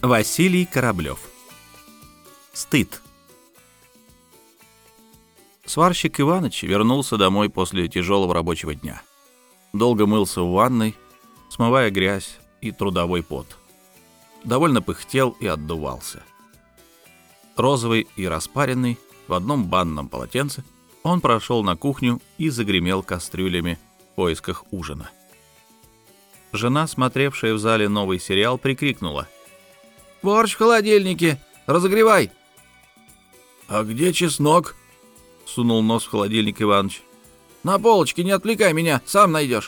Василий Кораблев. Стыд. Сварщик Иваныч вернулся домой после тяжелого рабочего дня. Долго мылся в ванной, смывая грязь и трудовой пот. Довольно пыхтел и отдувался. Розовый и распаренный, в одном банном полотенце, он прошел на кухню и загремел кастрюлями в поисках ужина. Жена, смотревшая в зале новый сериал, прикрикнула: «Борщ в холодильнике! Разогревай!» «А где чеснок?» — сунул нос в холодильник Иваныч. «На полочке, не отвлекай меня, сам найдешь».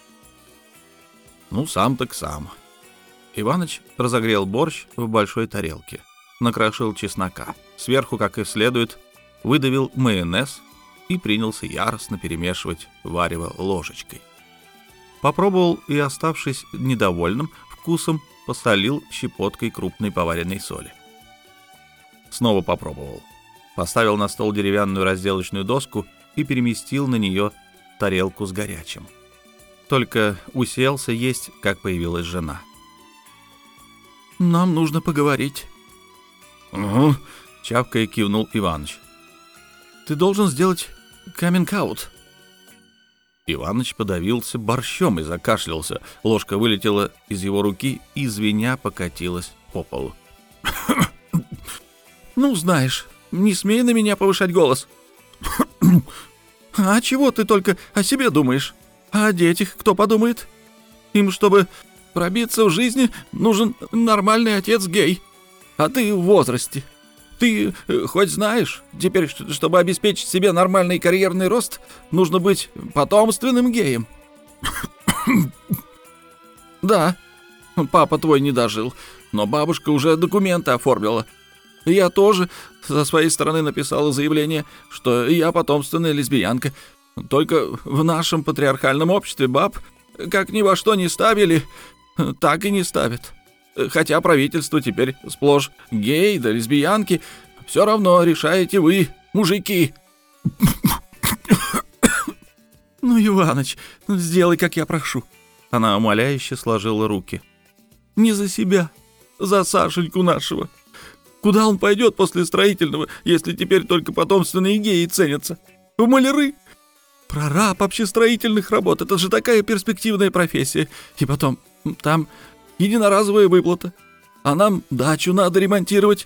Ну, сам так сам. Иваныч разогрел борщ в большой тарелке, накрошил чеснока, сверху, как и следует, выдавил майонез и принялся яростно перемешивать варево ложечкой. Попробовал и, оставшись недовольным вкусом, посолил щепоткой крупной поваренной соли. Снова попробовал. Поставил на стол деревянную разделочную доску и переместил на нее тарелку с горячим. Только уселся есть, как появилась жена. «Нам нужно поговорить». «Угу», — чавкая кивнул Иваныч. «Ты должен сделать каминг-аут». Иваныч подавился борщом и закашлялся. Ложка вылетела из его руки и, звеня, покатилась по полу. «Ну, знаешь, не смей на меня повышать голос». «А чего ты только о себе думаешь? А о детях кто подумает? Им, чтобы пробиться в жизни, нужен нормальный отец-гей. А ты в возрасте. Ты хоть знаешь, теперь, чтобы обеспечить себе нормальный карьерный рост, нужно быть потомственным геем?» «Да, папа твой не дожил, но бабушка уже документы оформила. Я тоже со своей стороны написала заявление, что я потомственная лесбиянка. Только в нашем патриархальном обществе баб как ни во что не ставили, так и не ставят. Хотя правительство теперь сплошь гей да лесбиянки, все равно решаете вы, мужики». «Ну, Иваныч, сделай, как я прошу». Она умоляюще сложила руки. «Не за себя, за Сашеньку нашего. Куда он пойдет после строительного, если теперь только потомственные геи ценятся? В маляры? Прораб общестроительных работ — это же такая перспективная профессия. И потом, там единоразовая выплата. А нам дачу надо ремонтировать».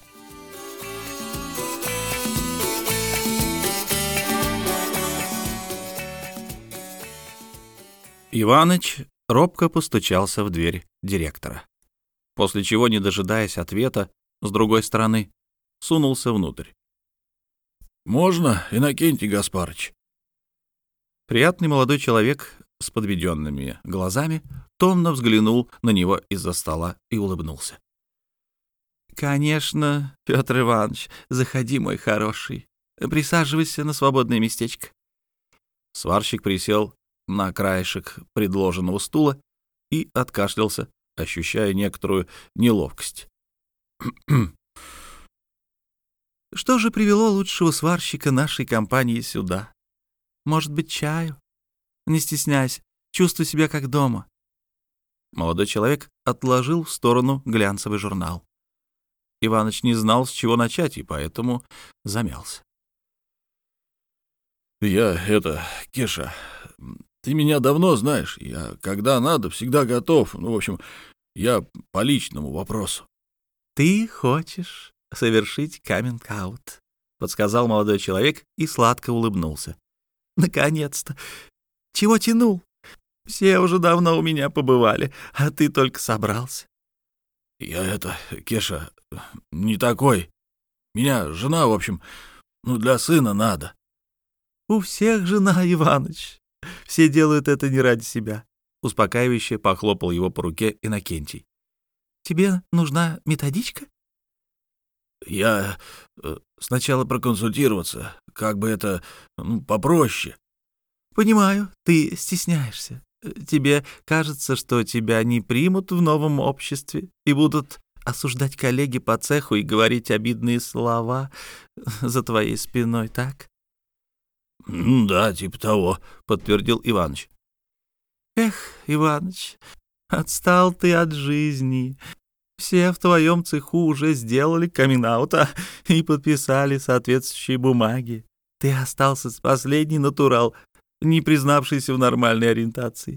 Иваныч робко постучался в дверь директора, после чего, не дожидаясь ответа с другой стороны, сунулся внутрь. «Можно, Иннокентий Гаспарыч?» Приятный молодой человек с подведенными глазами томно взглянул на него из-за стола и улыбнулся. «Конечно, Петр Иванович, заходи, мой хороший. Присаживайся на свободное местечко». Сварщик присел на краешек предложенного стула и откашлялся, ощущая некоторую неловкость. «Что же привело лучшего сварщика нашей компании сюда? Может быть, чаю? Не стесняйся, чувствуй себя как дома». Молодой человек отложил в сторону глянцевый журнал. Иваныч не знал, с чего начать, и поэтому замялся. Кеша, ты меня давно знаешь. Я, когда надо, всегда готов. В общем, я по личному вопросу». «Ты хочешь совершить каминг-аут», — подсказал молодой человек и сладко улыбнулся. «Наконец-то! Чего тянул? Все уже давно у меня побывали, а ты только собрался». Кеша, не такой. Меня жена, в общем, для сына надо». «У всех жена, Иваныч. Все делают это не ради себя», — успокаивающе похлопал его по руке Иннокентий. «Тебе нужна методичка?» «Я сначала проконсультироваться, как бы это попроще». «Понимаю, ты стесняешься. Тебе кажется, что тебя не примут в новом обществе и будут осуждать коллеги по цеху и говорить обидные слова за твоей спиной, так?» «Да, типа того», — подтвердил Иваныч. «Эх, Иваныч, отстал ты от жизни. Все в твоем цеху уже сделали камин-аута и подписали соответствующие бумаги. Ты остался последний натурал, не признавшийся в нормальной ориентации.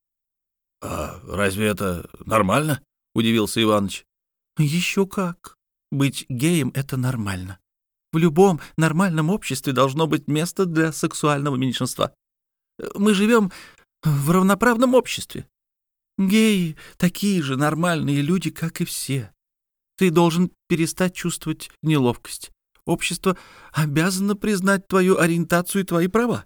— А разве это нормально? — удивился Иваныч. — Еще как. Быть геем — это нормально. В любом нормальном обществе должно быть место для сексуального меньшинства. Мы живем в равноправном обществе. Геи — такие же нормальные люди, как и все. Ты должен перестать чувствовать неловкость. Общество обязано признать твою ориентацию и твои права.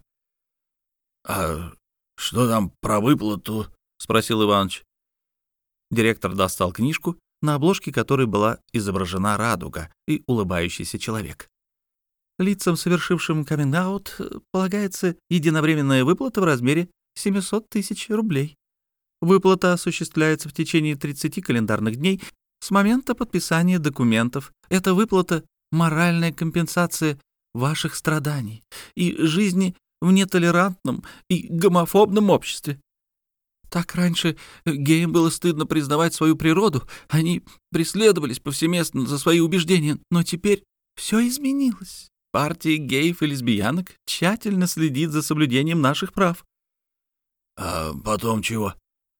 — А что там про выплату? — спросил Иваныч. Директор достал книжку, на обложке которой была изображена радуга и улыбающийся человек. Лицам, совершившим камин-аут, полагается единовременная выплата в размере 700 тысяч рублей. Выплата осуществляется в течение 30 календарных дней с момента подписания документов. Эта выплата — моральная компенсация ваших страданий и жизни в нетолерантном и гомофобном обществе. Так раньше геям было стыдно признавать свою природу, они преследовались повсеместно за свои убеждения, но теперь все изменилось. Партия геев и лесбиянок тщательно следит за соблюдением наших прав. — А потом чего?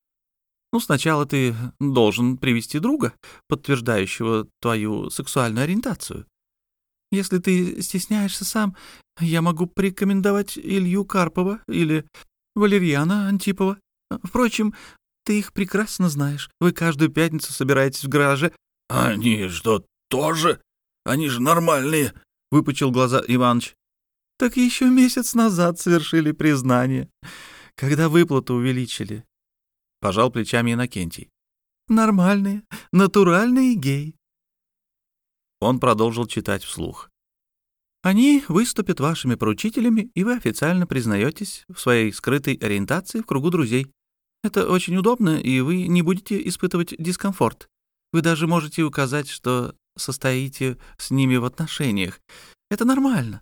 Сначала ты должен привести друга, подтверждающего твою сексуальную ориентацию. Если ты стесняешься сам, я могу порекомендовать Илью Карпова или Валерьяна Антипова. Впрочем, ты их прекрасно знаешь. Вы каждую пятницу собираетесь в гараже. — Они что, тоже? Они же нормальные! — выпучил глаза Иваныч. — Так еще месяц назад совершили признание, когда выплату увеличили. — пожал плечами Иннокентий. — Нормальные, натуральные геи. Он продолжил читать вслух. Они выступят вашими поручителями, и вы официально признаетесь в своей скрытой ориентации в кругу друзей. Это очень удобно, и вы не будете испытывать дискомфорт. Вы даже можете указать, что состоите с ними в отношениях. Это нормально.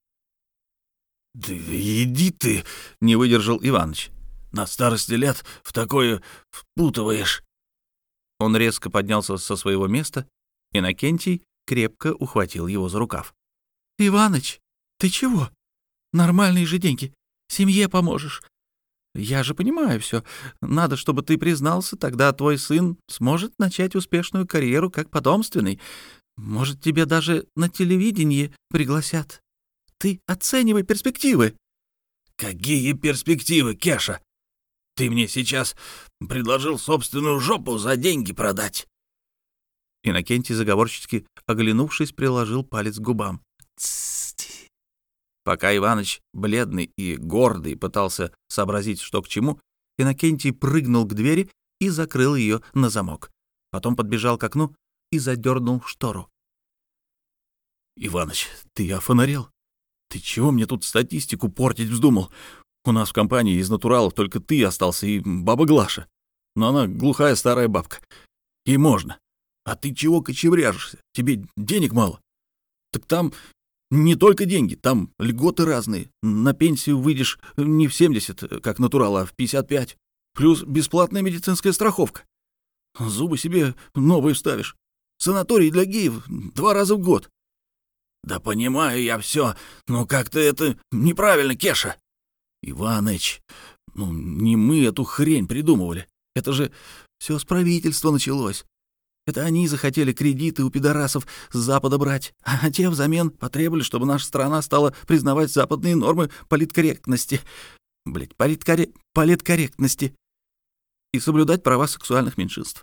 — Да иди ты, — не выдержал Иваныч. — На старости лет в такое впутываешь. Он резко поднялся со своего места, и Иннокентий крепко ухватил его за рукав. — Иваныч, ты чего? Нормальные же деньги. Семье поможешь. Я же понимаю все. Надо, чтобы ты признался, тогда твой сын сможет начать успешную карьеру как потомственный. Может, тебя даже на телевидении пригласят. Ты оценивай перспективы. — Какие перспективы, Кеша? Ты мне сейчас предложил собственную жопу за деньги продать. Иннокентий, заговорщицки оглянувшись, приложил палец к губам. Тссс. Пока Иваныч, бледный и гордый, пытался сообразить, что к чему, Иннокентий прыгнул к двери и закрыл ее на замок. Потом подбежал к окну и задернул штору. — Иваныч, ты офонарел? Ты чего мне тут статистику портить вздумал? У нас в компании из натуралов только ты остался и баба Глаша. Но она глухая старая бабка. Ей можно. А ты чего кочевряжешься? Тебе денег мало? Так там не только деньги, там льготы разные. На пенсию выйдешь не в 70, как натурал, а в 55. Плюс бесплатная медицинская страховка. Зубы себе новые вставишь. Санаторий для геев 2 раза в год. Да понимаю я все, но как-то это неправильно, Кеша. Иваныч, не мы эту хрень придумывали. Это же все с правительства началось. Это они захотели кредиты у пидорасов с Запада брать, а те взамен потребовали, чтобы наша страна стала признавать западные нормы политкорректности. Политкорректности. И соблюдать права сексуальных меньшинств.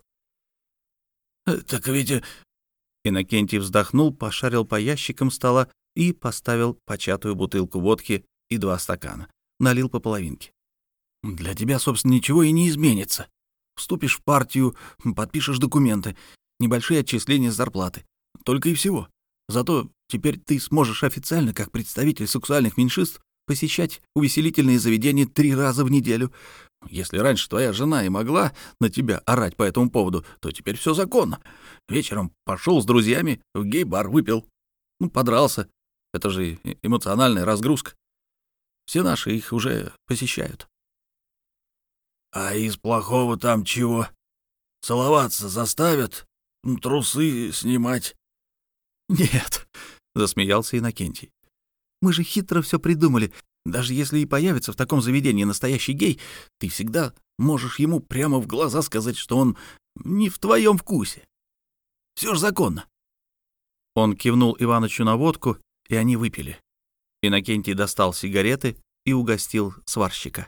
Так ведь... Иннокентий вздохнул, пошарил по ящикам стола и поставил початую бутылку водки и 2 стакана. Налил по половинке. Для тебя, собственно, ничего и не изменится. Вступишь в партию, подпишешь документы, небольшие отчисления с зарплаты. Только и всего. Зато теперь ты сможешь официально, как представитель сексуальных меньшинств, посещать увеселительные заведения 3 раза в неделю. Если раньше твоя жена и могла на тебя орать по этому поводу, то теперь все законно. Вечером пошел с друзьями в гей-бар, выпил. Подрался. Это же эмоциональная разгрузка. Все наши их уже посещают. — А из плохого там чего? Целоваться заставят? трусы снимать». «Нет», — засмеялся Иннокентий. «Мы же хитро все придумали. Даже если и появится в таком заведении настоящий гей, ты всегда можешь ему прямо в глаза сказать, что он не в твоем вкусе. Все ж законно». Он кивнул Иванычу на водку, и они выпили. Иннокентий достал сигареты и угостил сварщика.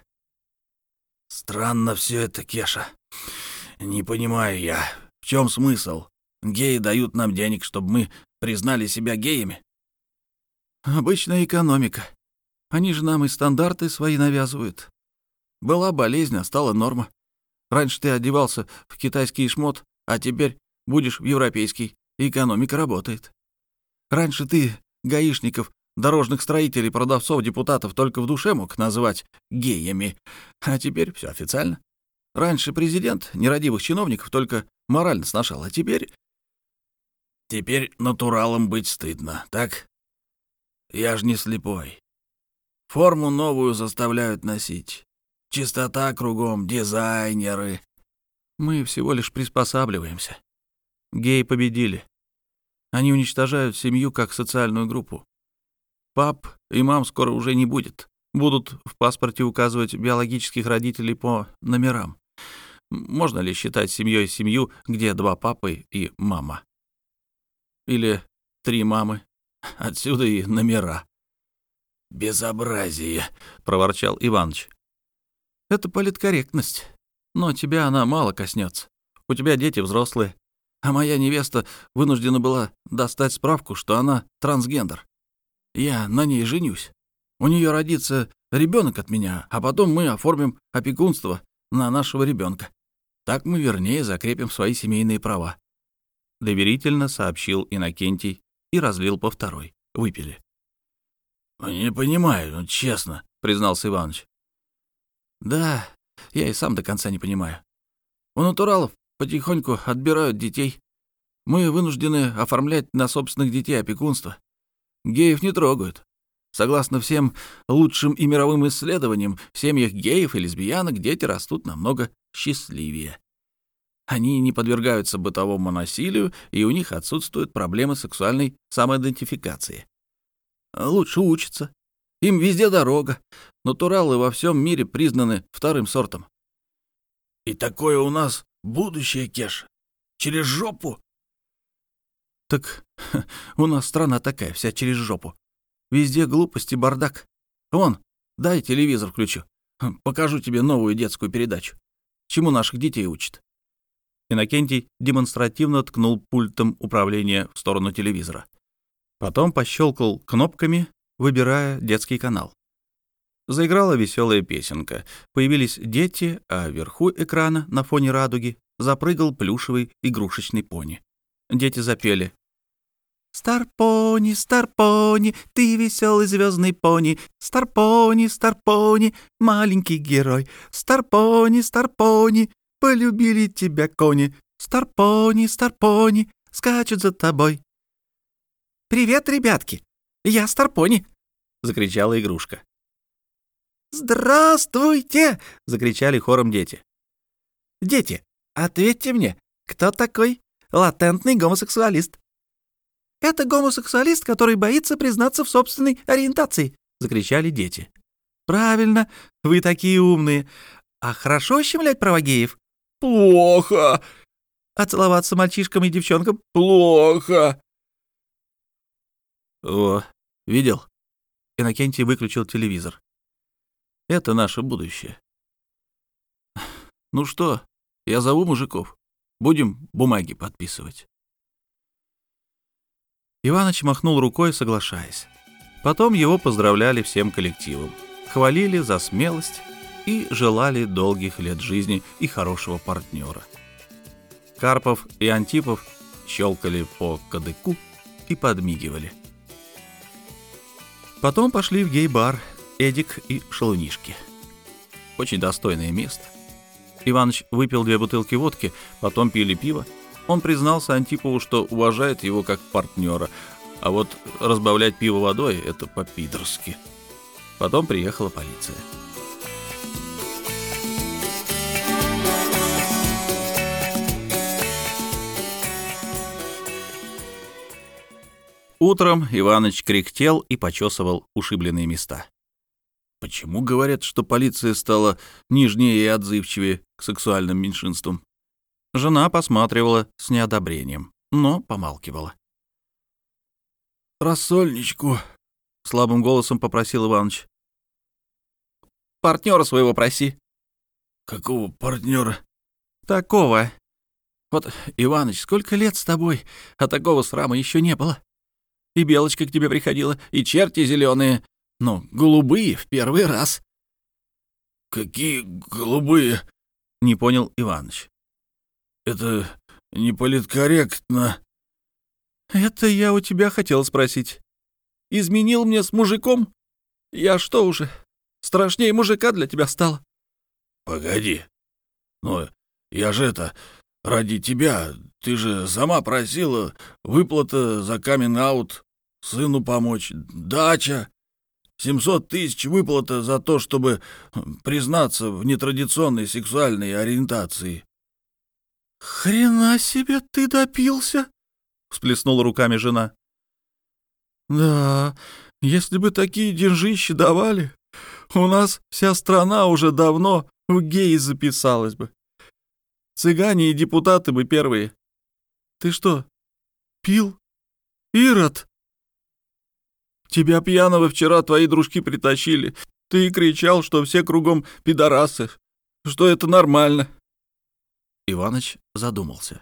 «Странно все это, Кеша. Не понимаю я, в чем смысл? Геи дают нам денег, чтобы мы признали себя геями». «Обычная экономика. Они же нам и стандарты свои навязывают. Была болезнь, а стала норма. Раньше ты одевался в китайский шмот, а теперь будешь в европейский, и экономика работает. Раньше ты гаишников, дорожных строителей, продавцов, депутатов только в душе мог называть геями, а теперь все официально. Раньше президент нерадивых чиновников только морально сношал, а теперь...» «Теперь натуралом быть стыдно, так? Я ж не слепой. Форму новую заставляют носить. Чистота кругом, дизайнеры». «Мы всего лишь приспосабливаемся. Геи победили. Они уничтожают семью как социальную группу. Пап и мам скоро уже не будет. Будут в паспорте указывать биологических родителей по номерам. Можно ли считать семьей семью, где 2 папы и мама? Или 3 мамы? Отсюда и номера». «Безобразие», — проворчал Иваныч. «Это политкорректность. Но тебя она мало коснется. У тебя дети взрослые, а моя невеста вынуждена была достать справку, что она трансгендер. Я на ней женюсь. У нее родится ребенок от меня, а потом мы оформим опекунство на нашего ребенка. Так мы вернее закрепим свои семейные права», — доверительно сообщил Иннокентий и разлил по второй. Выпили. «Не понимаю, честно», — признался Иваныч. «Да, я и сам до конца не понимаю. У натуралов потихоньку отбирают детей. Мы вынуждены оформлять на собственных детей опекунство. Геев не трогают. Согласно всем лучшим и мировым исследованиям, в семьях геев и лесбиянок дети растут намного счастливее. Они не подвергаются бытовому насилию, и у них отсутствуют проблемы сексуальной самоидентификации. Лучше учатся. Им везде дорога. Натуралы во всем мире признаны вторым сортом». «И такое у нас будущее, Кеш? Через жопу?» «Так у нас страна такая, вся через жопу. Везде глупость и бардак. Вон, дай телевизор включу. Покажу тебе новую детскую передачу. Чему наших детей учат». Иннокентий демонстративно ткнул пультом управления в сторону телевизора. Потом пощелкал кнопками, выбирая детский канал. Заиграла веселая песенка. Появились дети, а вверху экрана, на фоне радуги, запрыгал плюшевый игрушечный пони. Дети запели: «Старпони, Старпони, ты веселый звездный пони, Старпони, Старпони, маленький герой, Старпони, Старпони, полюбили тебя кони, Старпони, Старпони, скачут за тобой». «Привет, ребятки! Я Старпони!» — закричала игрушка. «Здравствуйте!» — закричали хором дети. «Дети, ответьте мне, кто такой латентный гомосексуалист?» «Это гомосексуалист, который боится признаться в собственной ориентации!» — закричали дети. «Правильно, вы такие умные. А хорошо ущемлять права геев?» «Плохо!» «А целоваться мальчишкам и девчонкам?» «Плохо!» «О, видел?» Иннокентий выключил телевизор. «Это наше будущее. Ну что, я зову мужиков. Будем бумаги подписывать». Иваныч махнул рукой, соглашаясь. Потом его поздравляли всем коллективом, хвалили за смелость и желали долгих лет жизни и хорошего партнера. Карпов и Антипов щелкали по кадыку и подмигивали. Потом пошли в гей-бар Эдик и Шалунишки. Очень достойное место. Иваныч выпил 2 бутылки водки, потом пили пиво. Он признался Антипову, что уважает его как партнера, а вот разбавлять пиво водой — это по-пидорски. Потом приехала полиция. Утром Иваныч кряхтел и почесывал ушибленные места. Почему говорят, что полиция стала нежнее и отзывчивее к сексуальным меньшинствам? Жена посматривала с неодобрением, но помалкивала. «Рассольничку», — слабым голосом попросил Иваныч. «Партнера своего проси». «Какого партнера?» «Такого. Вот, Иваныч, сколько лет с тобой, а такого срама еще не было. И белочка к тебе приходила, и черти зеленые, но голубые в первый раз». «Какие голубые?» — не понял Иваныч. «Это не политкорректно». «Это я у тебя хотел спросить. Изменил мне с мужиком? Я что уже, страшнее мужика для тебя стала?» «Погоди. Но я же ради тебя. Ты же сама просила выплата за камин-аут, сыну помочь, дача, 700 тысяч выплата за то, чтобы признаться в нетрадиционной сексуальной ориентации». «Хрена себе ты допился!» — всплеснула руками жена. «Да, если бы такие деньжищи давали, у нас вся страна уже давно в геи записалась бы. Цыгане и депутаты бы первые. Ты что, пил? Ирод? Тебя пьяного вчера твои дружки притащили. Ты кричал, что все кругом пидорасы, что это нормально». Иваныч задумался.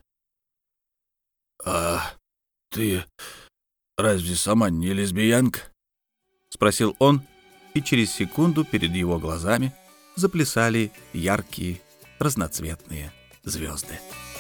«А ты разве сама не лесбиянка?» — спросил он, и через секунду перед его глазами заплясали яркие разноцветные звезды.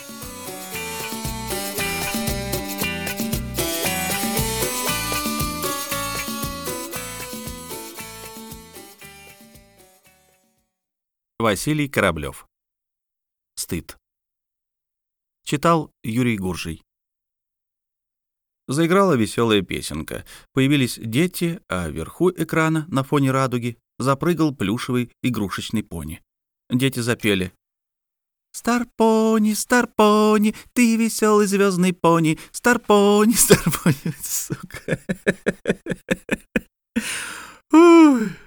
Василий Кораблев. Стыд. Читал Юрий Гуржий. Заиграла веселая песенка. Появились дети, а вверху экрана, на фоне радуги, запрыгал плюшевый игрушечный пони. Дети запели: «Стар-пони, стар-пони, ты веселый звездный пони, стар-пони, стар-пони». Сука. Ух.